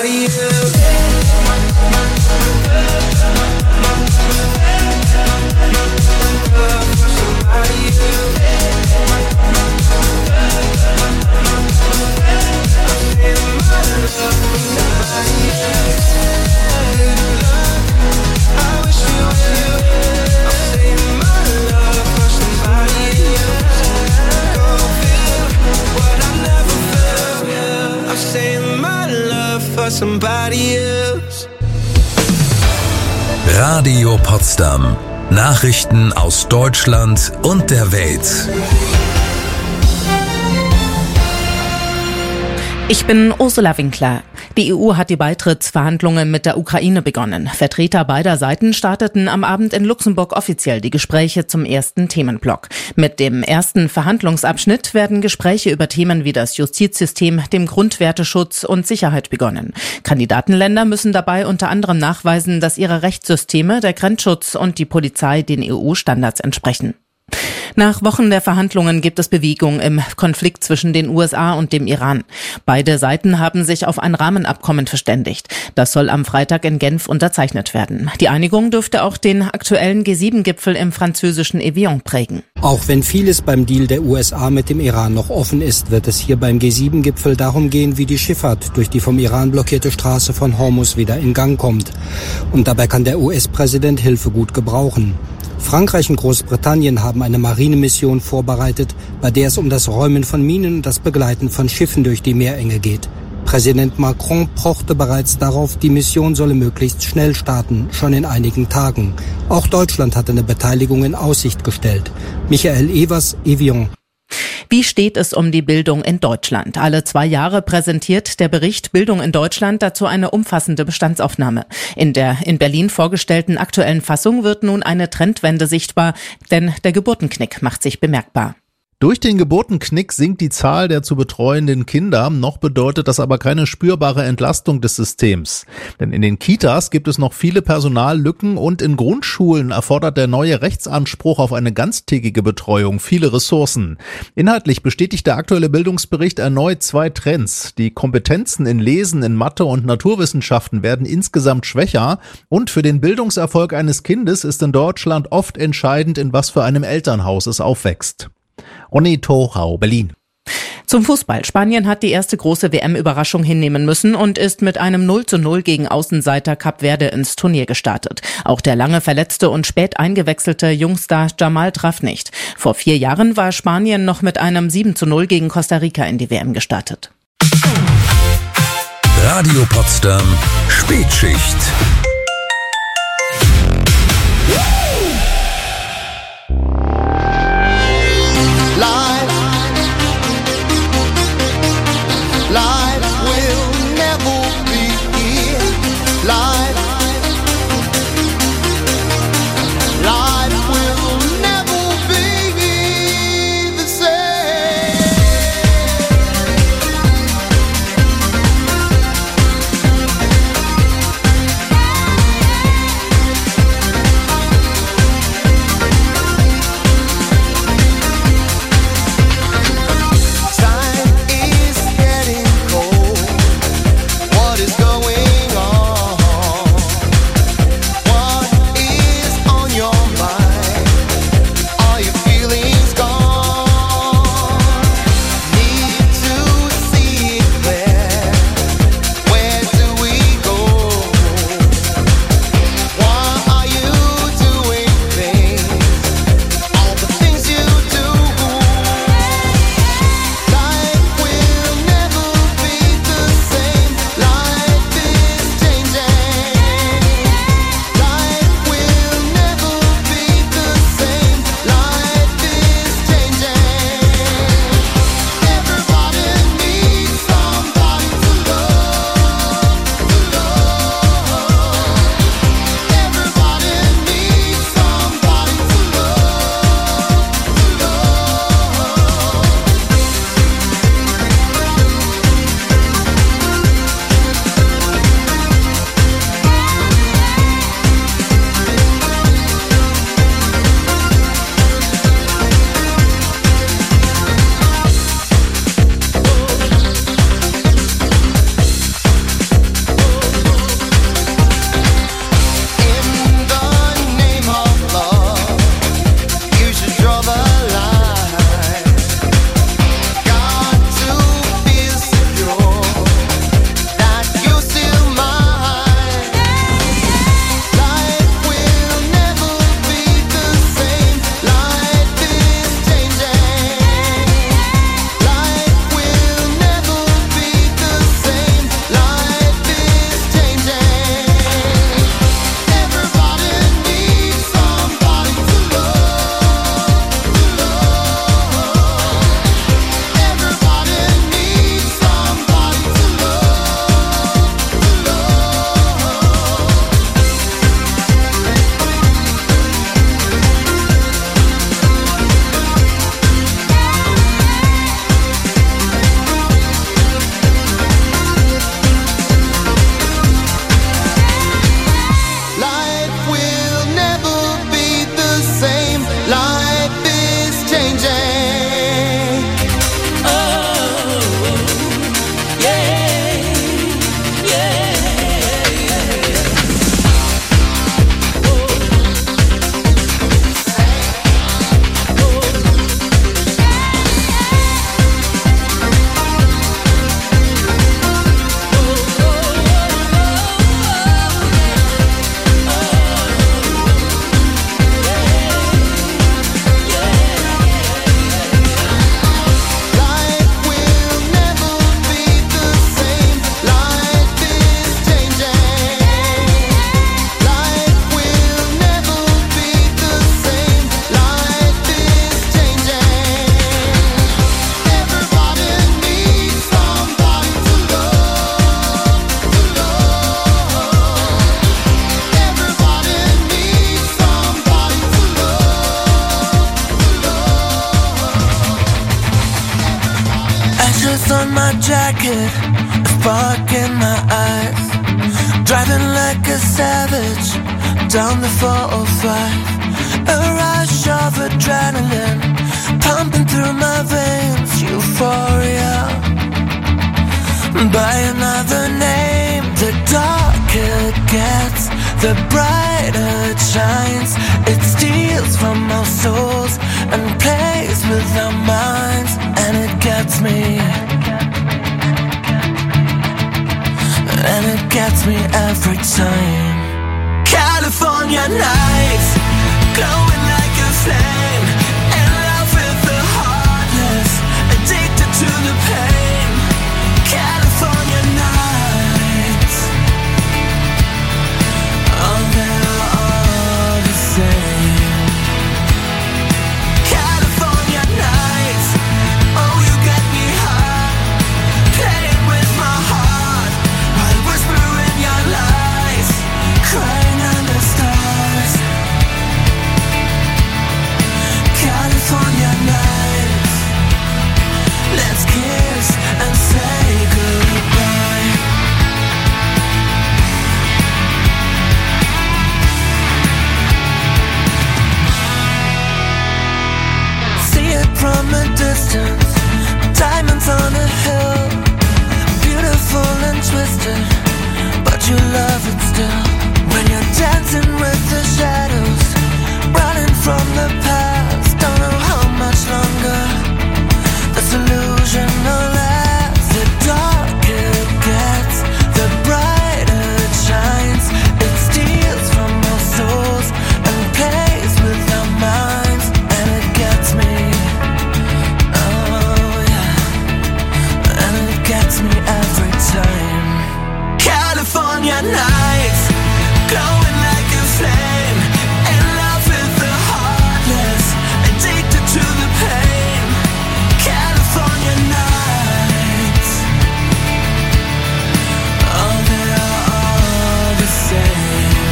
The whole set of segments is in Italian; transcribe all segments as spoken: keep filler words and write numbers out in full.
somebody else. Somebody else. Radio Potsdam. Nachrichten aus Deutschland und der Welt. Ich bin Ursula Winkler. Die E U hat die Beitrittsverhandlungen mit der Ukraine begonnen. Vertreter beider Seiten starteten am Abend in Luxemburg offiziell die Gespräche zum ersten Themenblock. Mit dem ersten Verhandlungsabschnitt werden Gespräche über Themen wie das Justizsystem, dem Grundwerteschutz und Sicherheit begonnen. Kandidatenländer müssen dabei unter anderem nachweisen, dass ihre Rechtssysteme, der Grenzschutz und die Polizei den E U-Standards entsprechen. Nach Wochen der Verhandlungen gibt es Bewegung im Konflikt zwischen den U S A und dem Iran. Beide Seiten haben sich auf ein Rahmenabkommen verständigt. Das soll am Freitag in Genf unterzeichnet werden. Die Einigung dürfte auch den aktuellen G sieben Gipfel im französischen Evian prägen. Auch wenn vieles beim Deal der U S A mit dem Iran noch offen ist, wird es hier beim G sieben Gipfel darum gehen, wie die Schifffahrt durch die vom Iran blockierte Straße von Hormuz wieder in Gang kommt. Und dabei kann der U S-Präsident Hilfe gut gebrauchen. Frankreich und Großbritannien haben eine Marinemission vorbereitet, bei der es um das Räumen von Minen und das Begleiten von Schiffen durch die Meerenge geht. Präsident Macron pochte bereits darauf, die Mission solle möglichst schnell starten, schon in einigen Tagen. Auch Deutschland hatte eine Beteiligung in Aussicht gestellt. Michael Evers, Evian. Wie steht es um die Bildung in Deutschland? Alle zwei Jahre präsentiert der Bericht Bildung in Deutschland dazu eine umfassende Bestandsaufnahme. In der in Berlin vorgestellten aktuellen Fassung wird nun eine Trendwende sichtbar, denn der Geburtenknick macht sich bemerkbar. Durch den Geburtenknick sinkt die Zahl der zu betreuenden Kinder, noch bedeutet das aber keine spürbare Entlastung des Systems. Denn in den Kitas gibt es noch viele Personallücken und in Grundschulen erfordert der neue Rechtsanspruch auf eine ganztägige Betreuung viele Ressourcen. Inhaltlich bestätigt der aktuelle Bildungsbericht erneut zwei Trends. Die Kompetenzen in Lesen, in Mathe und Naturwissenschaften werden insgesamt schwächer und für den Bildungserfolg eines Kindes ist in Deutschland oft entscheidend, in was für einem Elternhaus es aufwächst. Ronny Torau, Berlin. Zum Fußball. Spanien hat die erste große W M-Überraschung hinnehmen müssen und ist mit einem null zu null gegen Außenseiter Kap Verde ins Turnier gestartet. Auch der lange verletzte und spät eingewechselte Jungstar Jamal traf nicht. Vor vier Jahren war Spanien noch mit einem sieben zu null gegen Costa Rica in die W M gestartet. Radio Potsdam, Spätschicht. What is going on? like a savage down the four oh five. A rush of adrenaline pumping through my veins. Euphoria. By another name, the darker it gets, the brighter it shines. It steals from our souls and plays with our minds, and it gets me. And it gets me every time. California nights, glowing like a flame, in love with the heartless, addicted to the pain. California nights, oh, they're all the same. California nights, oh, you get me high, playing with my heart, while whispering your lies, crying under stars. California nights, let's kiss and say goodbye. See it from a distance, diamonds on a hill, beautiful and twisted, but you love it still. When you're dancing with the shadows, running from the past, don't know how much longer this illusion will last. The darker it gets, the brighter it shines. It steals from our souls and plays with our minds, and it gets me. Oh yeah, and it gets me every time. California nights, glowing like a flame, in love with the heartless, addicted to the pain. California nights, oh, they're all the same.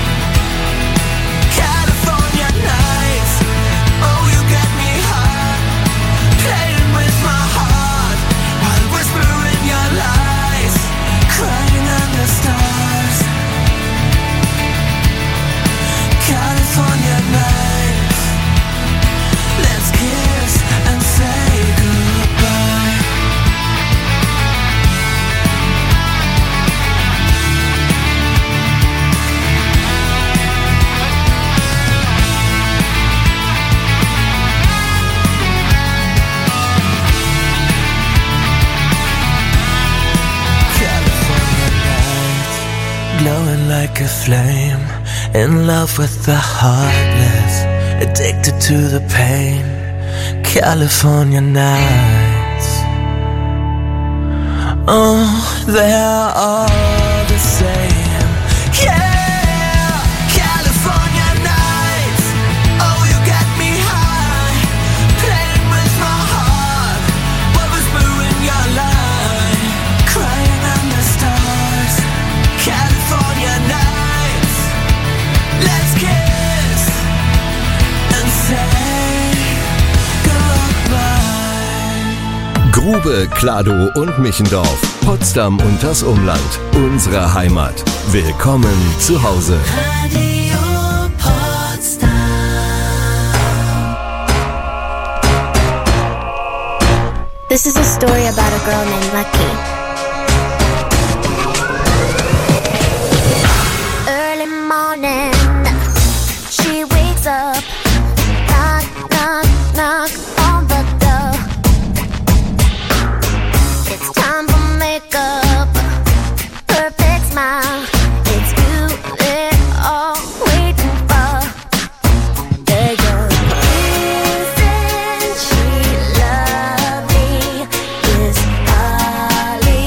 California nights, oh, you get me high, playing with my heart, while whispering your lies, crying under stars. California nights, let's kiss and say goodbye. California nights, glowing like a flame, in love with the heartless, addicted to the pain. California nights, oh, they're all the same. Yeah, California nights, oh, you get me high, playing with my heart, while whispering your lie, crying under stars. California nights, let's kiss and say goodbye. Grube, Klado und Michendorf. Potsdam und das Umland. Unsere Heimat. Willkommen zu Hause. Radio Potsdam. This is a story about a girl named Lucky. Early morning, she wakes up, knock, knock, knock on the door. It's time for makeup, perfect smile. It's you they're all waiting for. The girl, isn't she lovely? Is Holly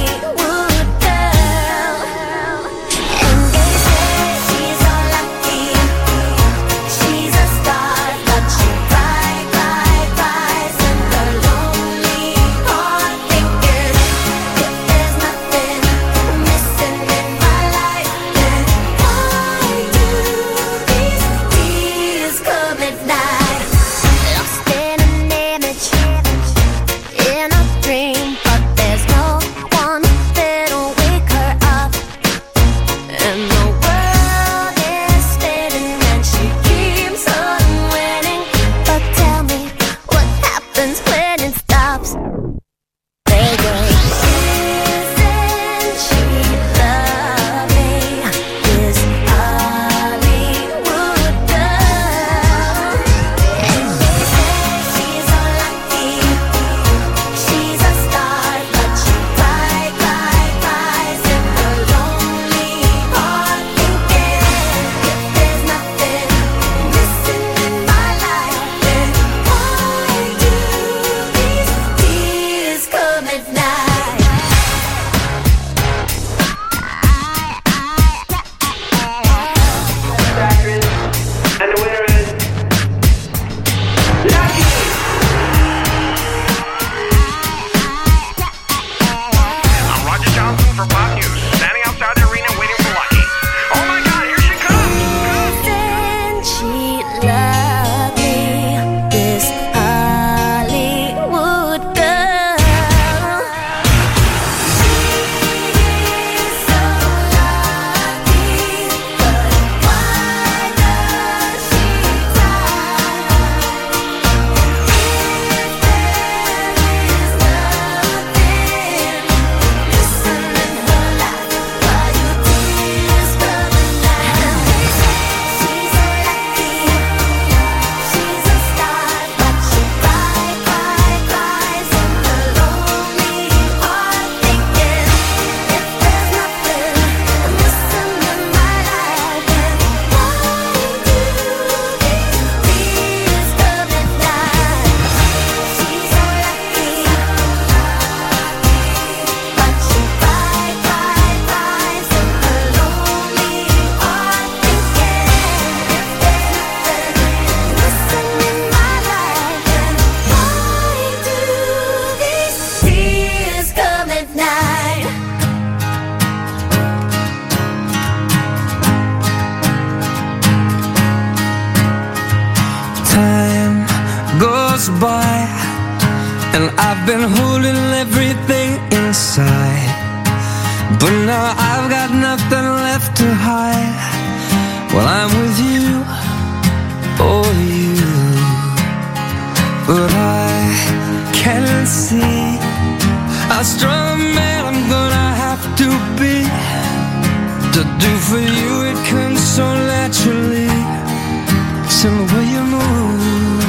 been holding everything inside, but now I've got nothing left to hide. Well, I'm with you, oh you, but I can't see how strong a man I'm gonna have to be to do for you. It comes so naturally, so the way you move.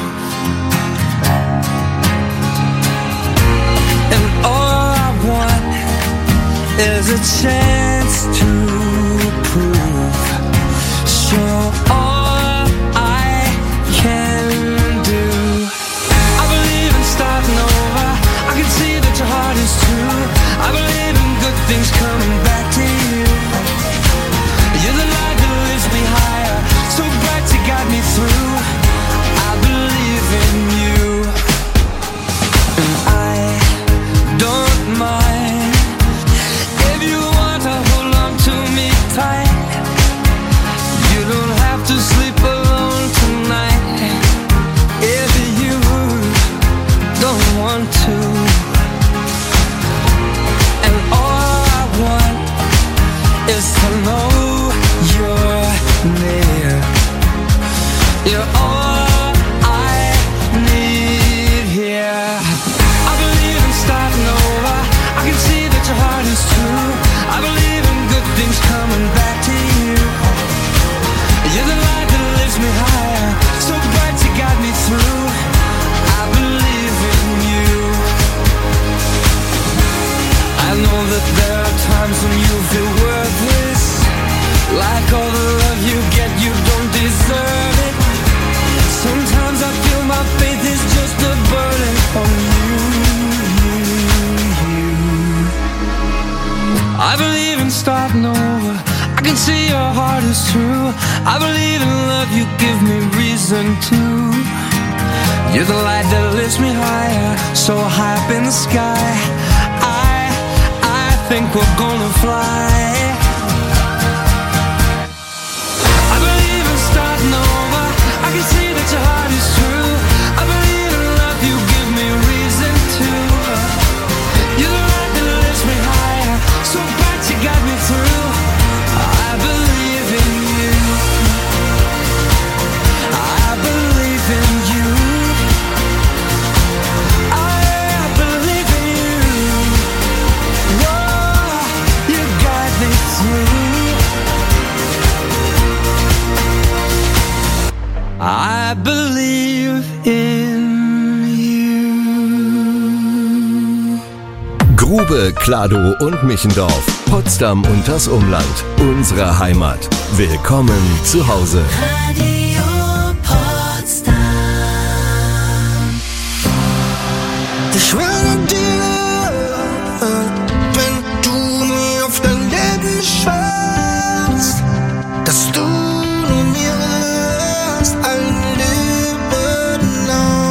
And all I want is a chance to prove, show all I can do. I believe in starting over. I can see that your heart is true. I believe in good things coming back to you. You're the light that lifts me higher, so bright you got me through. I believe in you, and I don't mind if you want to hold on to me tight. You don't have to sleep alone tonight if you don't want to. And all I want is to know you're near. You're all I need here. I believe in starting over. I can see that your heart is true. I believe in good things coming back to you. You're the light that lifts me higher, so bright you got me through. I believe in you. I know that there are times when you feel worthless, like all the love you get, you don't deserve it. Sometimes I feel my faith is just a burden on you, you, you. I believe in starting over. I can see your heart is true. I believe in love, you give me reason to. You're the light that lifts me higher, so high up in the sky. I, I think we're gonna fly. I believe in starting over. I can see that your heart is true. I believe in love, you give me reason to. You're the light that lifts me higher, so bright you got me through. I believe in you. I believe in you. I believe in you. Whoa, you got me through. I believe in you. Grube, Klado und Michendorf. Potsdam und das Umland. Unsere Heimat. Willkommen zu Hause. Radio Potsdam. Ich schwöre dir, wenn du mir auf dein Leben schwörst, dass du nur mir wirst, ein Leben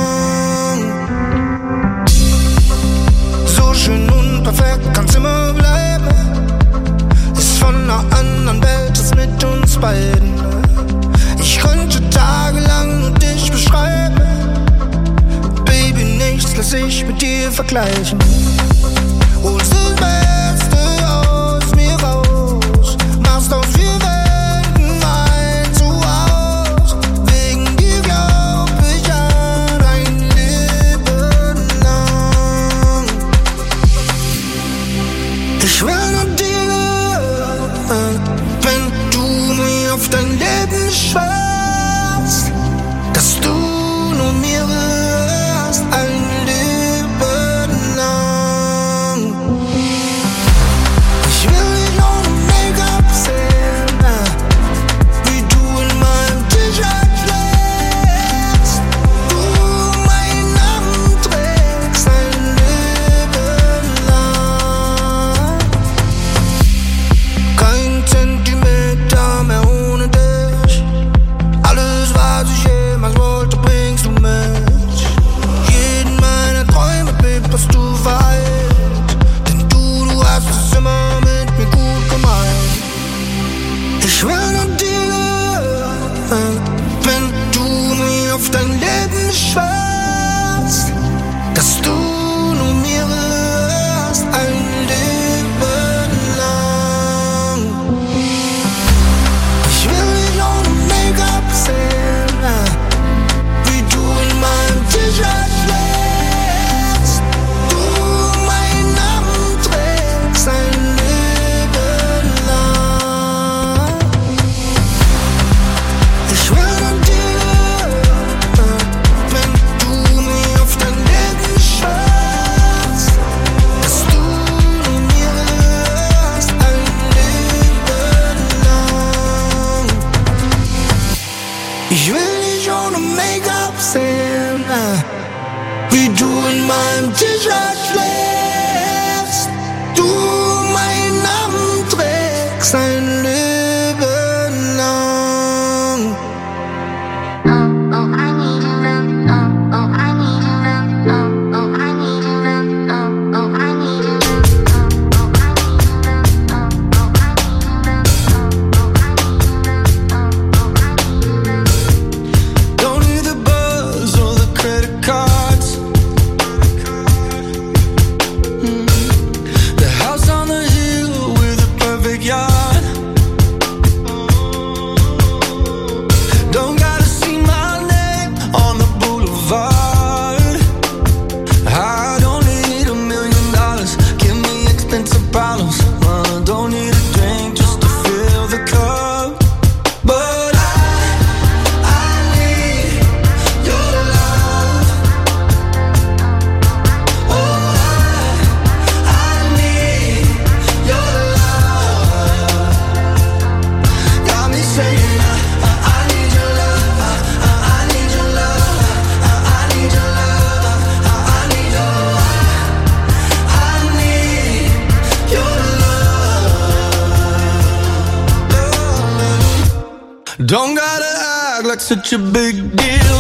lang. So schön und perfekt kann's immer bleiben. Ist von einer anderen Welt, ist mit uns beiden. Ich könnte tagelang nur dich beschreiben. Baby, nichts lass ich mit dir vergleichen. Holst das Beste aus mir raus, machst aus vier Welten mein Zuhause. Wegen dir glaub ich an ein Leben lang. Ich schwöre dir, wenn du mir auf dein Leben schwörst, dass du nur mir wirst, ein Leben lang. Ich will nicht ohne Make-up sehen, wie du in meinem T-Shirt schläfst. Du meinen Namen trägst ein Leben lang. Oh, oh, I need you, love. Oh, oh, I need you, love. Oh, oh, I need you, love. Oh, oh, I need you, love. Oh, oh, I need you, love. Oh, oh, I need you, love. Oh, oh, I need you, love. Oh, oh, I need you, love. Don't need the buzz or the credit cards. Mm. The house on the hill with a perfect yard. Don't gotta see my name on the boulevard. I don't need a million dollars. Give me expensive bottles. Uh, don't need a drink just to fill the cup. But I, I need your love. Oh, I, I need your love. Got me saying I, I, I need your love. I, I, I need your love. I, I need your love. I, I need your love. I need your love. Don't gotta act like such a big deal.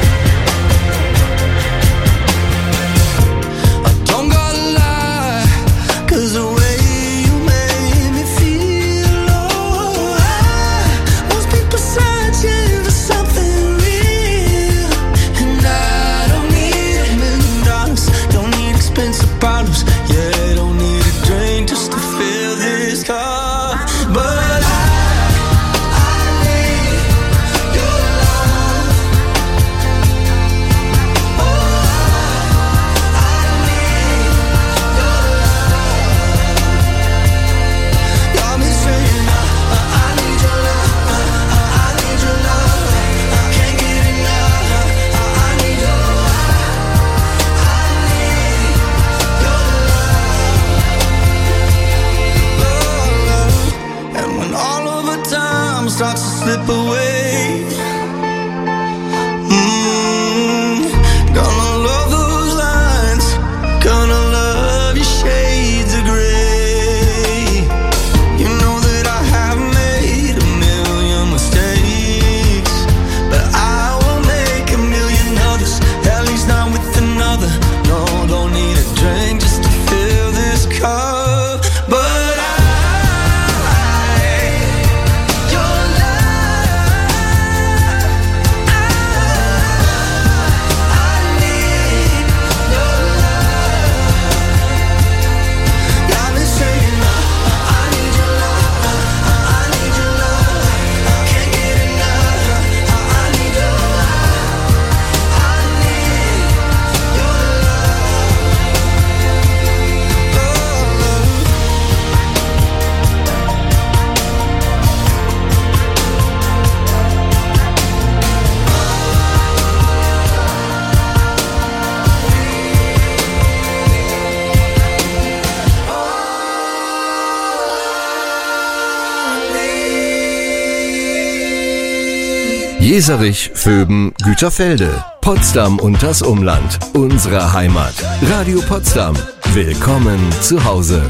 I don't gotta lie, 'cause the way you made me feel, oh, I must be searching for something real. And I don't need a million dollars, don't need expensive bottles, yeah, don't need a drink just to fill this cup. But I, I need your love. Oh, I, I need your love. Got me saying I, I, I need your love. I, I, I need your love. I can't get enough. I, I need your love. I need your love. And when all of the time starts to slip away, mm, gonna love those lines, gonna love your shades of gray. You know that I have made a million mistakes, but I won't make a million others, at least not with another. No, don't need a drink just to fill this cup. But I, your love, I, I need your love. Got me saying I, I need your love. I, I need your love. I can't get enough. I, I need your love. I need your Jeserich, Vöben, Güterfelde, Potsdam und das Umland. Unsere Heimat. Radio Potsdam. Willkommen zu Hause.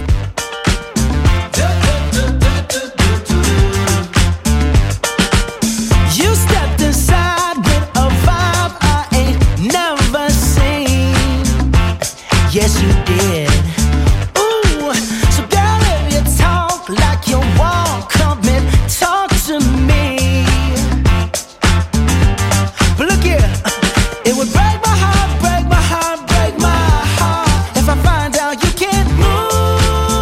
You stepped inside with a vibe I ain't never seen. Yes, you did. Ooh, so girl, if you talk like you walk, come and talk to me. But look here, it would break my heart, break my heart, break my heart if I find out you can't move.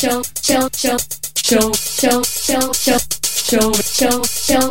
show, show, show, show, show, show, show, show, show, show.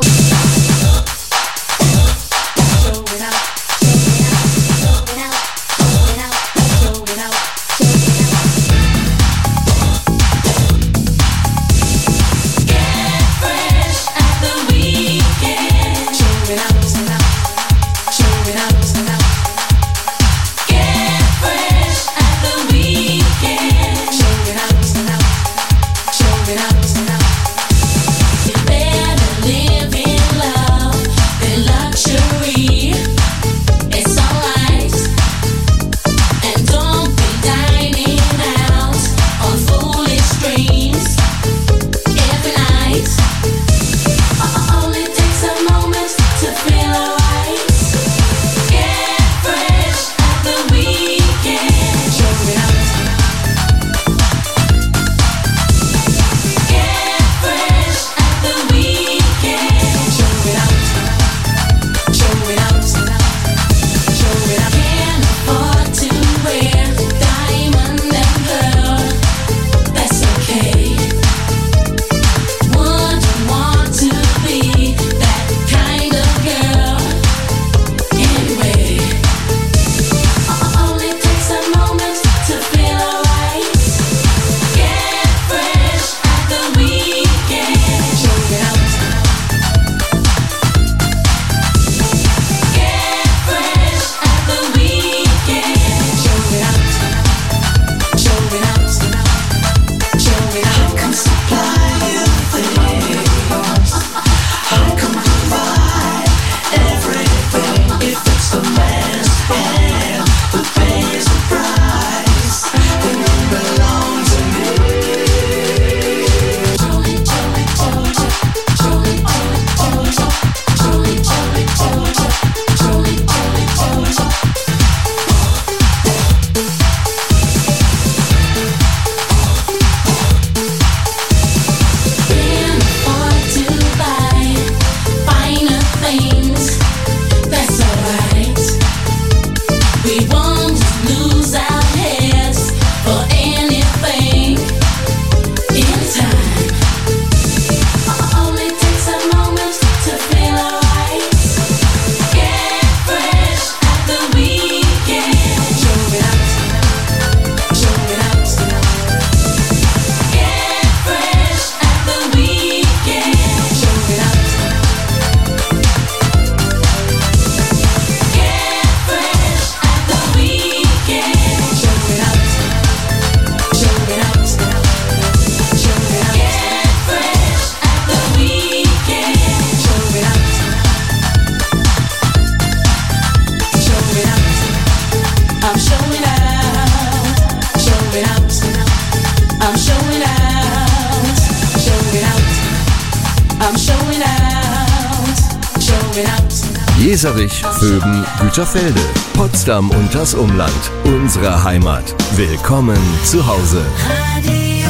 Jeserich, Vöben, Güterfelde, Potsdam und das Umland. Unsere Heimat. Willkommen zu Hause. Radio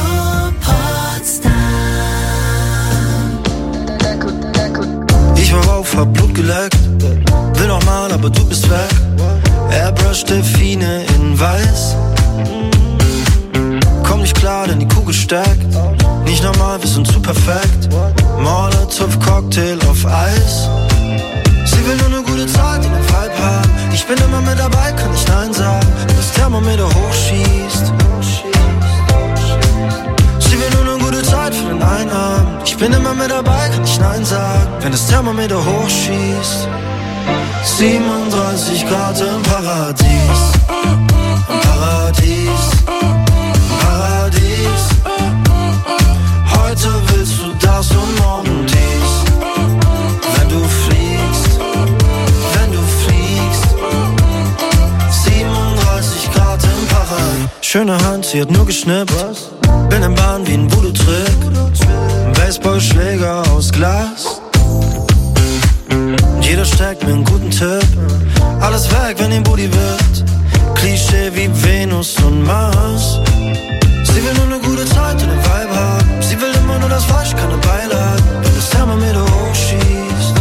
Potsdam. Ich war auf, hab Blut geleckt. Will noch mal, aber du bist weg. Airbrush Delfine in weiß. Komm nicht klar, denn die Kugel steckt. Nicht normal, wir sind zu perfekt. Molotov Cocktail auf Eis. Sie will nur eine gute Zeit in den Vibe haben. Ich bin immer mit dabei, kann nicht nein sagen. Wenn das Thermometer hochschießt. Sie will nur eine gute Zeit für den einen Abend. Ich bin immer mit dabei, kann nicht nein sagen. Wenn das Thermometer hochschießt. siebenunddreißig Grad im Paradies. Im Paradies. Im Paradies. Heute willst du das und morgen dies. Wenn du fliegst, wenn du fliegst. siebenunddreißig Grad im Paradies. Schöne Hand, sie hat nur geschnippt. Bin im Bahn wie ein Voodoo-Trick. Ein Baseballschläger aus Glas. Jeder steckt mir einen guten Tipp. Alles weg, wenn ihr Booty wird. Klischee wie Venus und Mars. Sie will nur eine gute Zeit und den Vibe haben. Sie will immer nur das Fleisch, keine Beilagen. Wenn das Thermometer hochschießt.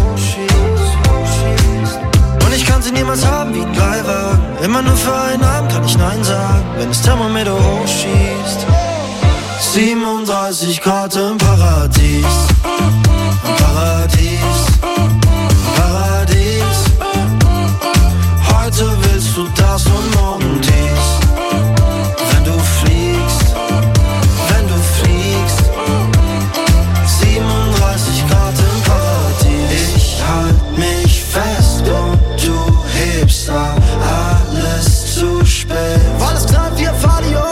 Und ich kann sie niemals haben wie ein Leihwagen. Immer nur für einen Abend kann ich nein sagen. Wenn das Thermometer hochschießt. siebenunddreißig Grad im Paradies. Im Paradies, im Paradies. Heute willst du das und morgen dies. Wenn du fliegst, wenn du fliegst, siebenunddreißig Grad im Paradies. Ich halt mich fest und du hebst ab, alles zu spät. Weil es knallt wie Valium.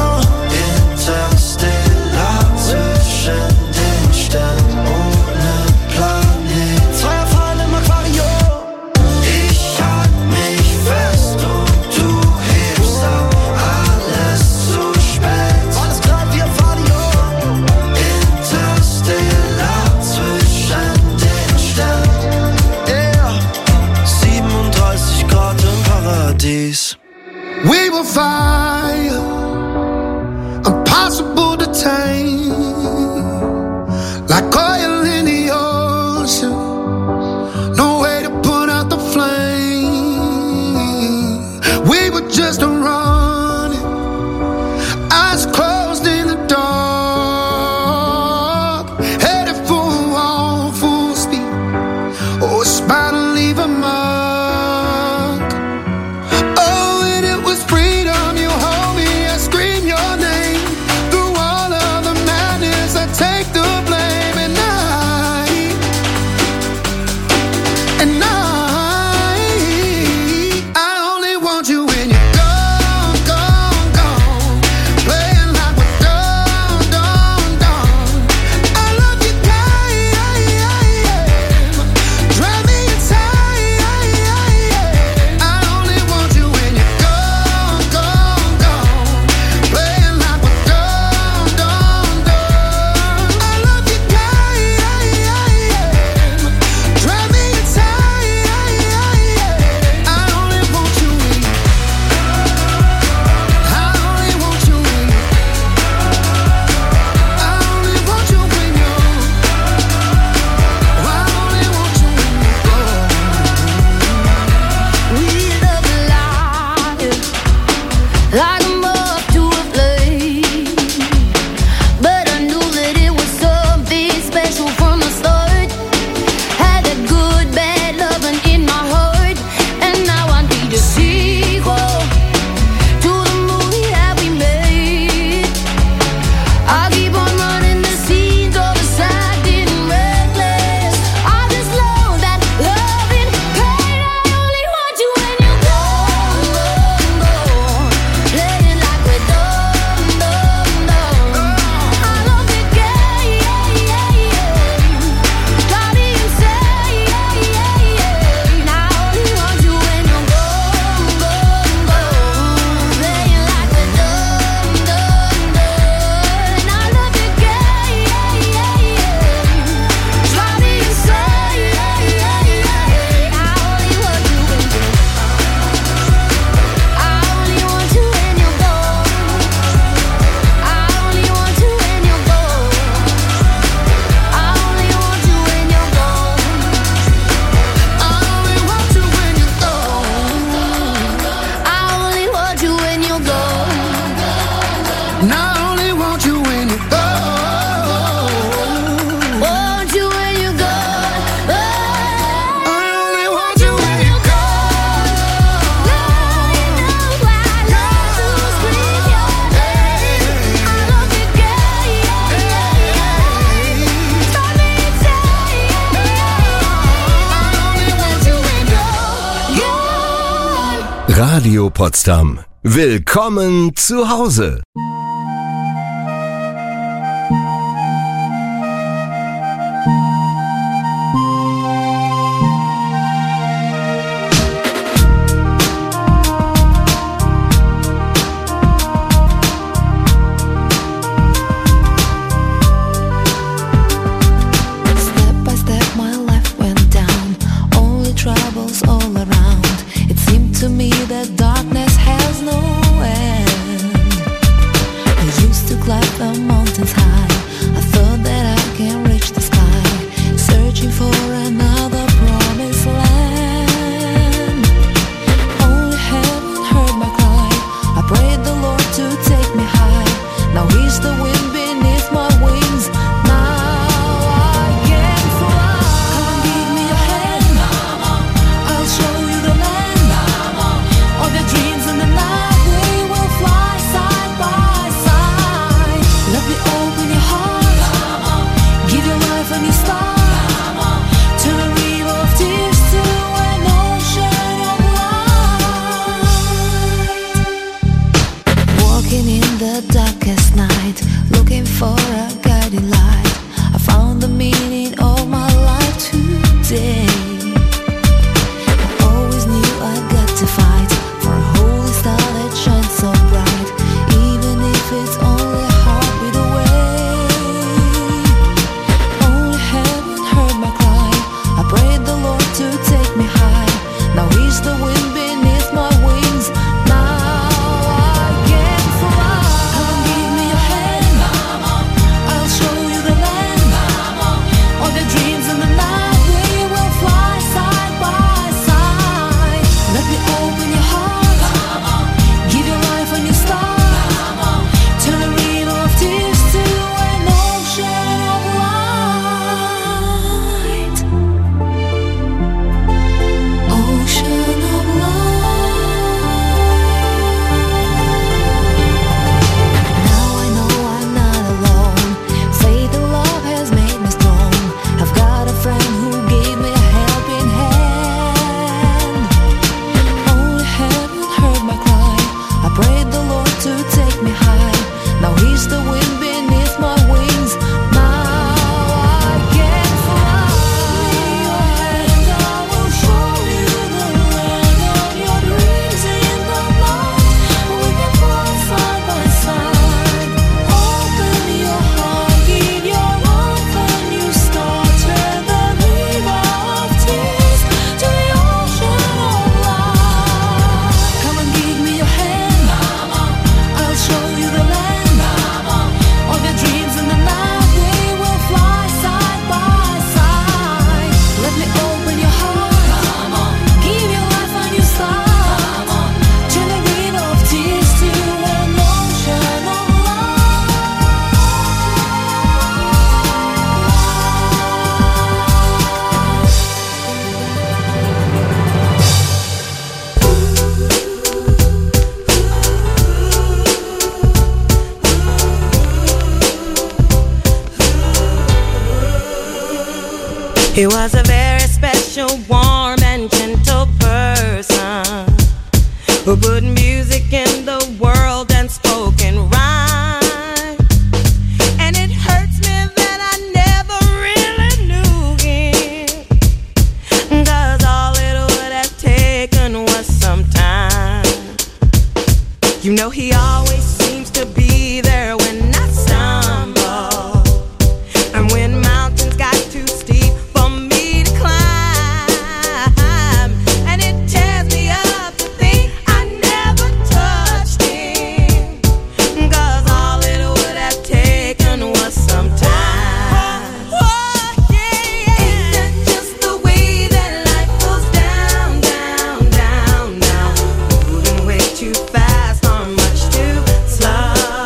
We will fire, impossible to tame, like oil in the ocean, no way to put out the flame. We were just running, eyes closed in the dark, headed for a wall full speed, oh, it's bound to leave a mark. Radio Potsdam. Willkommen zu Hause. To me, the darkness has no end. He was a very special, warm and gentle person who put music in the world and spoke in rhyme. And it hurts me that I never really knew him, 'cause all it would have taken was some time. You know he always seems to be there when I stumble, and when mountains got too steep for me to climb. And it tears me up to think I never touched him, 'cause all it would have taken was some time. Oh, yeah. Ain't that just the way that life goes down, down, down, down, moving way too fast or much too slow.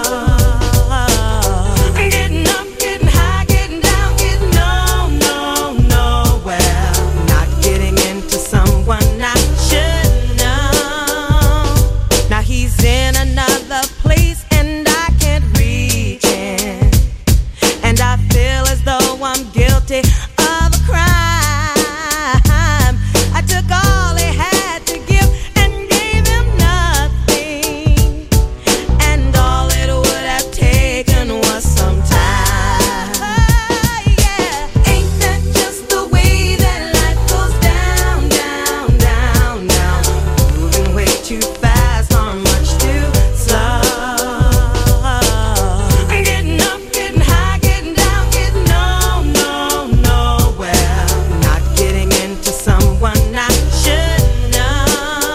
Getting up, getting high, getting down, getting no, no, nowhere. Not getting into someone I should know. Now he's in another place and I can't reach him, and I feel as though I'm guilty of a crime. I took all he had to give and gave him nothing, and all it would have taken was some time. Oh, yeah. Ain't that just the way that life goes down, down, down, down, moving way too fast or much too slow. Getting up, getting high, getting down, getting no, no, nowhere. Not getting into someone I should know.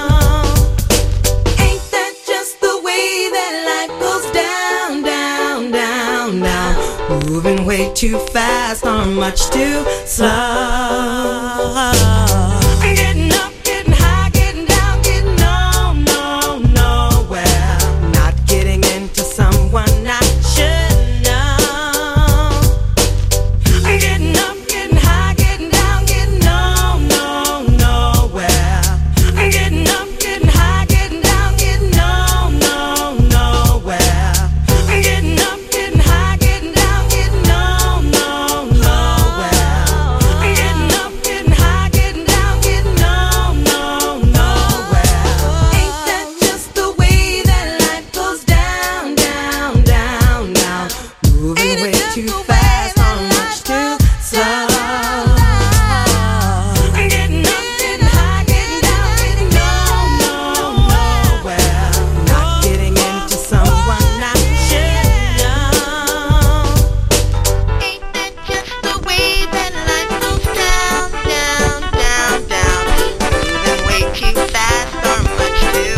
Ain't that just the way that life goes down, down, down, down, moving way too fast or much too slow. Getting up, getting high, getting down, getting no, no, nowhere. Not getting into someone I should know. Getting up, getting high, getting down, getting no, no, nowhere. Getting up, getting high, getting down, getting no, no, nowhere. Getting up, getting high, getting down, getting no, no, nowhere. Getting up, getting high, getting down, getting no, no, nowhere. Ain't that just the way that life goes down, down, down, down, moving way too fast or much too slow. Getting up, getting high, getting down, getting no, no, nowhere. Not getting into someone I should know. Ain't that just the way that life goes down, down, down, down, moving way too fast or much too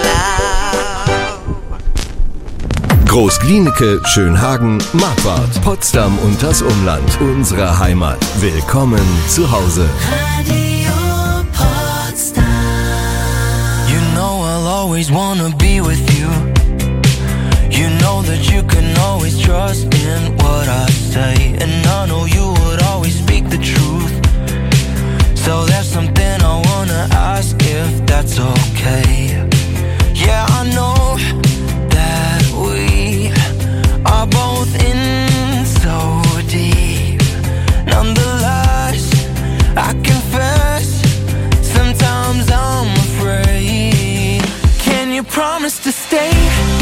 slow. Großglienicke, Schönhagen, Marquardt, Potsdam und das Umland. Unsere Heimat. Willkommen zu Hause. Radio Potsdam. You know I'll always wanna be with you. You know that you can always trust in what I say, and I know you would always speak the truth. So there's something I wanna ask, if that's okay. Yeah, I know that we are both in so deep. Nonetheless, I confess, sometimes I'm afraid. Can you promise to stay,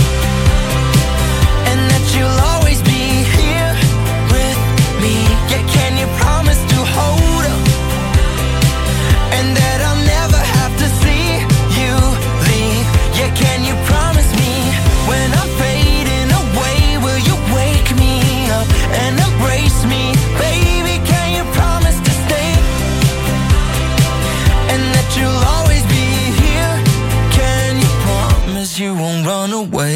and that you'll always be here with me? Yeah, can you promise to hold up, and that I'll never have to see you leave? Yeah, can you promise me when I'm fading away, will you wake me up and embrace me? Baby, can you promise to stay, and that you'll always be here? Can you promise you won't run away?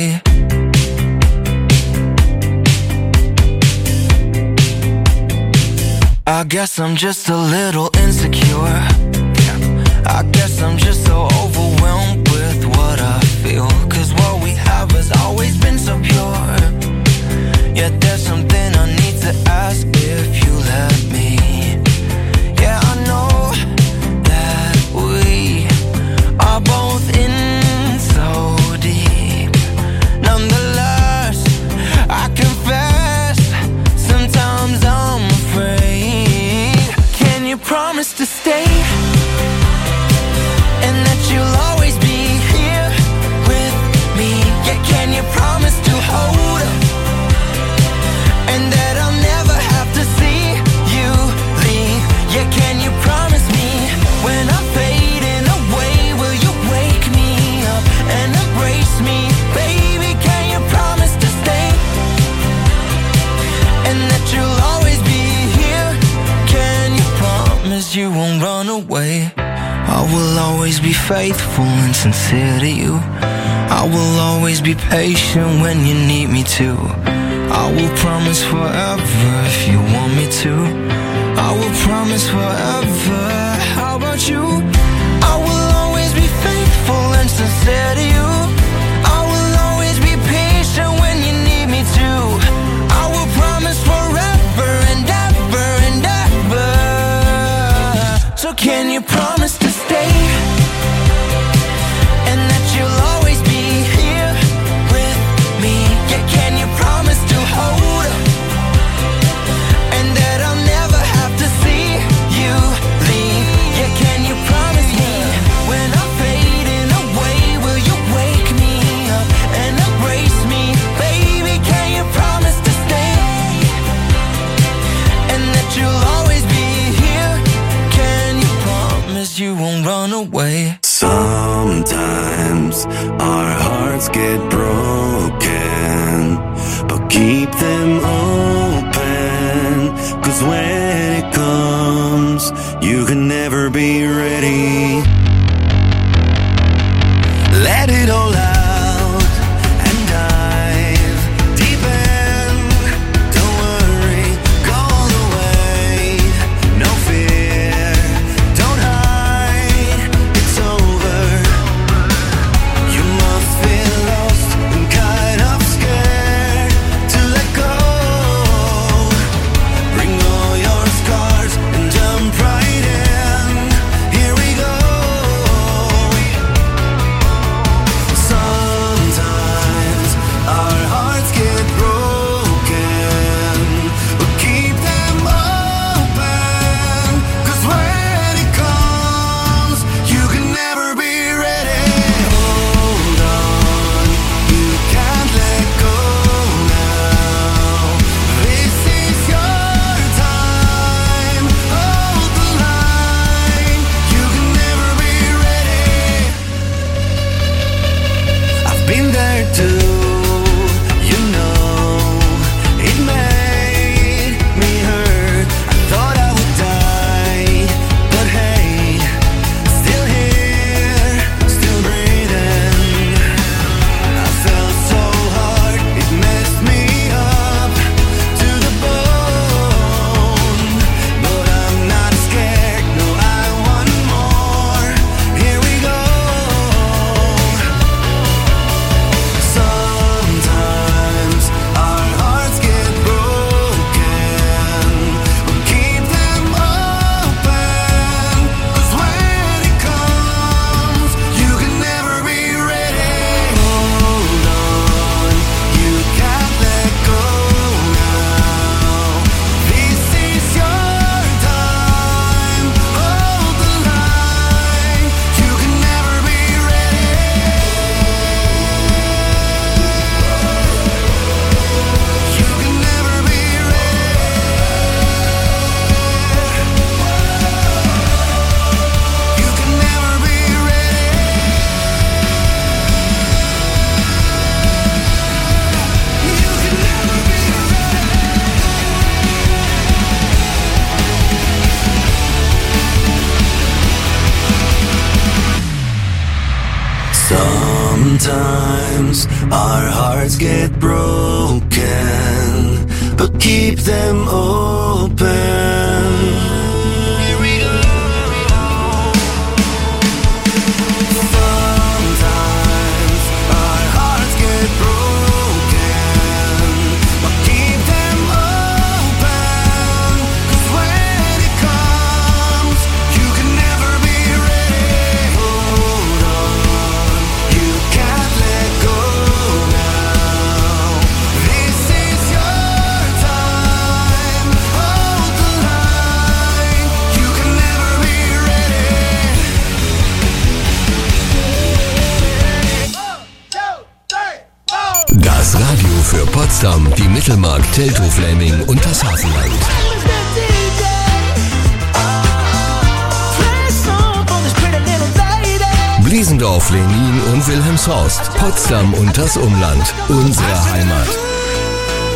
I guess I'm just a little insecure. I guess I'm just so overwhelmed with what I feel, 'cause what we have has always been so pure. Yet there's something I need to ask, if you let me. Yeah, I know that we are both in so deep. Nonetheless, I confess, sometimes I'm afraid. Can you promise you won't run away. I will always be faithful and sincere to you. I will always be patient when you need me to. I will promise forever if you want me to. I will promise forever. How about you? I will always be faithful and sincere to you. I will always be patient when you need me to. I will promise forever and ever and ever. So can you promise to stay? And that you'll always be here with me? Yeah, can you promise to hold up? And that I'll never have to see you leave? Yeah, can you promise me when I'm fading away, will you wake me up and embrace me? Baby, can you promise to stay? And that you'll always be here? Can you promise you won't run away? Sometimes our hearts get broken, but keep them open, 'cause when it comes, you can never be ready. Let it all out and dive deep in. Don't worry, go all the way. No fear, don't hide, it's over. You must feel lost and kind of scared to let go. Bring all your scars and jump right in. Here we go. Sometimes our hearts get broken, but keep them open, 'cause when it comes, you can never be ready. Hold on, you can't let go now. This is your time. Hold the line, you can never be ready. I've been there too, you know. It made me hurt. I thought I would die, but hey, still here, still breathing. I felt so hard, it messed me up to the bone. But I'm not scared, no, I want more. Here we go. Sometimes our hearts get broken, but keep them open, 'cause when it comes, you can never be ready. Hold on, you can't let go now. This is your time. Hold the line, you can never be ready. You can never be ready. You can never be ready. You can never be ready. Sometimes our hearts get broken, but keep them open. Here we go. Sometimes our hearts get broken, but keep them open, 'cause when it comes, you can never be ready. Hold on, you can't let go now. This is your time. Hold the line, you can never be ready. Das Radio für Potsdam, die Mittelmark, Teltow-Fläming und das Hafenland. Bliesendorf, Lenin und Wilhelmshorst, Potsdam und das Umland, unsere Heimat.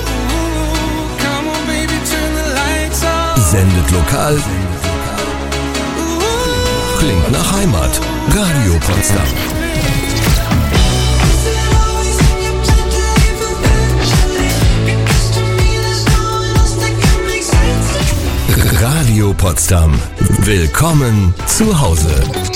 Sendet lokal, klingt nach Heimat. Radio Potsdam. Radio Potsdam. Willkommen zu Hause.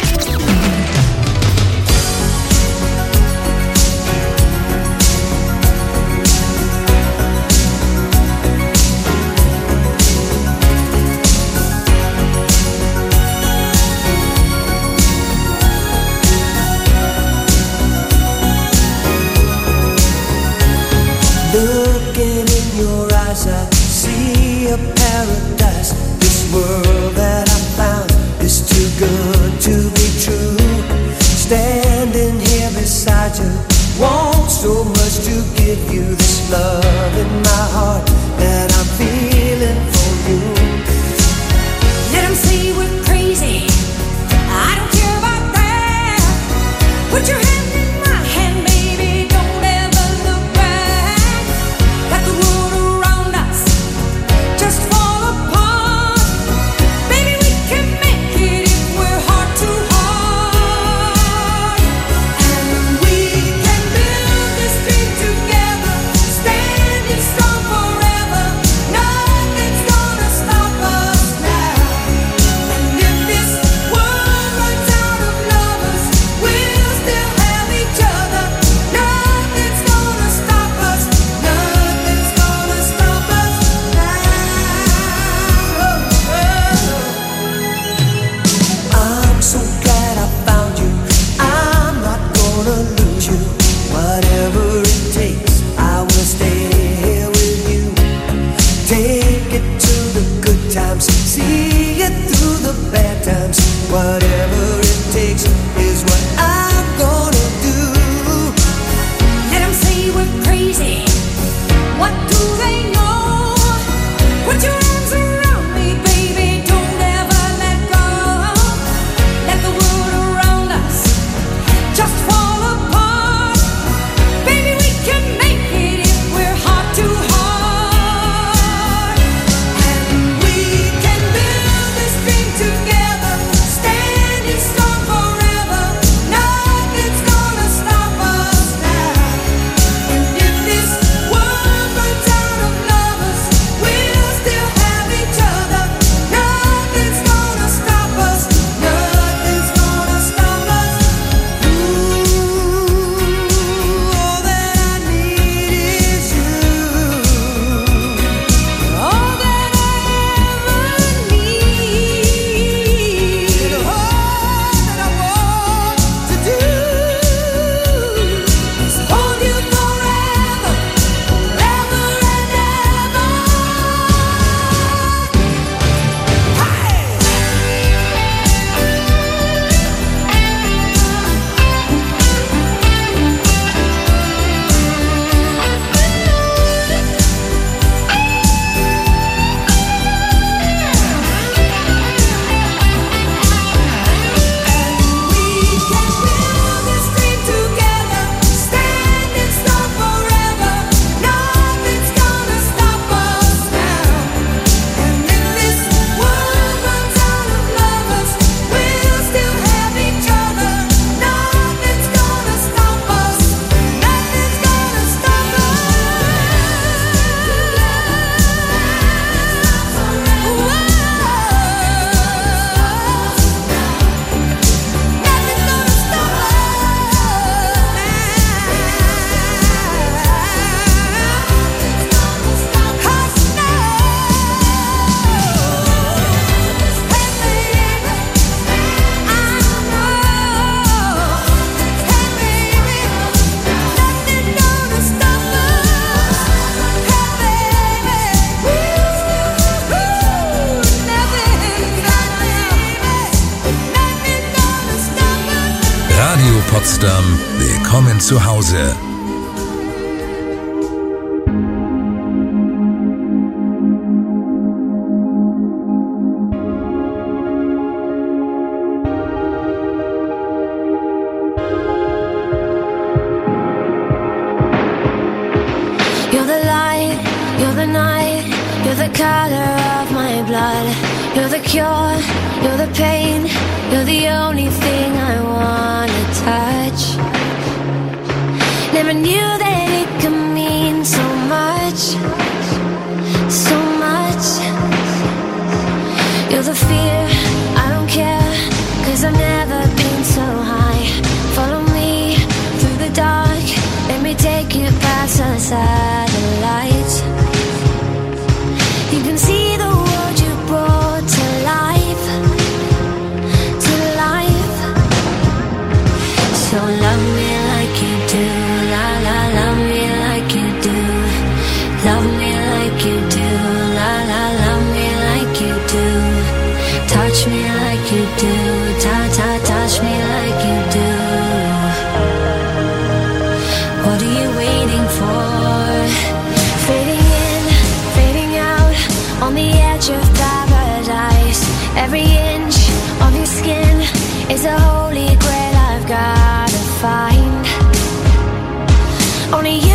Looking in your eyes, I see a paradise. This world that I found is too good to be true. Standing here beside you, want so much to give you this love in my heart that I'm feeling for you. Let 'em say we're crazy, I don't care about that. Put your hand in my hand, baby, don't ever look back. Let the world around us just fall apart. Baby, we can make it if we're heart to heart. And we can build this dream together, standing strong forever. Nothing's gonna stop us now. And if this world runs out of lovers, we'll still have each other. Nothing's gonna stop us. Nothing's gonna stop us now. I'm so glad I found you. I'm not gonna lose you. Whatever it takes, I will stay here with you. Take it to the good times, see it through the bad times. Whatever it takes is what I'm gonna do. Let 'em say we're crazy. What do they know? Put your arms around me, baby. Don't ever let go. Let the world around us just fall apart. Baby, we can make it if we're heart to heart. And we can build this dream together, standing strong forever. Nothing's gonna stop us now. And if this world runs out of lovers, we'll still have each other. Nothing's gonna stop us. Nothing's gonna stop us. Ooh, all that I need is you. All that I ever need. And all that I want to do is hold you forever, forever and ever. We can build this dream together, standing strong forever. Nothing's gonna stop us now. And if this world runs out of lovers, we'll still have each other. Nothing's gonna stop us. Nothing's gonna stop us. Radio Potsdam, willkommen zu Hause. You're the light, you're the night, you're the color of my blood. You're the cure, you're the pain, You're the only thing I wanna touch. Never knew that it could mean so much, so much. You're the fear, I don't care, 'cause I've never been so high. Follow me through the dark, let me take you past the satellites. You can see the world you brought to life, to life. So love me like you do, la la, love me like you do. Love me like you do, la la, love me like you do. Touch me like you do, ta ta, touch me like you do. What are you waiting for? Fading in, fading out, on the edge of paradise. Every inch of your skin is a holy grail I've gotta find. Only you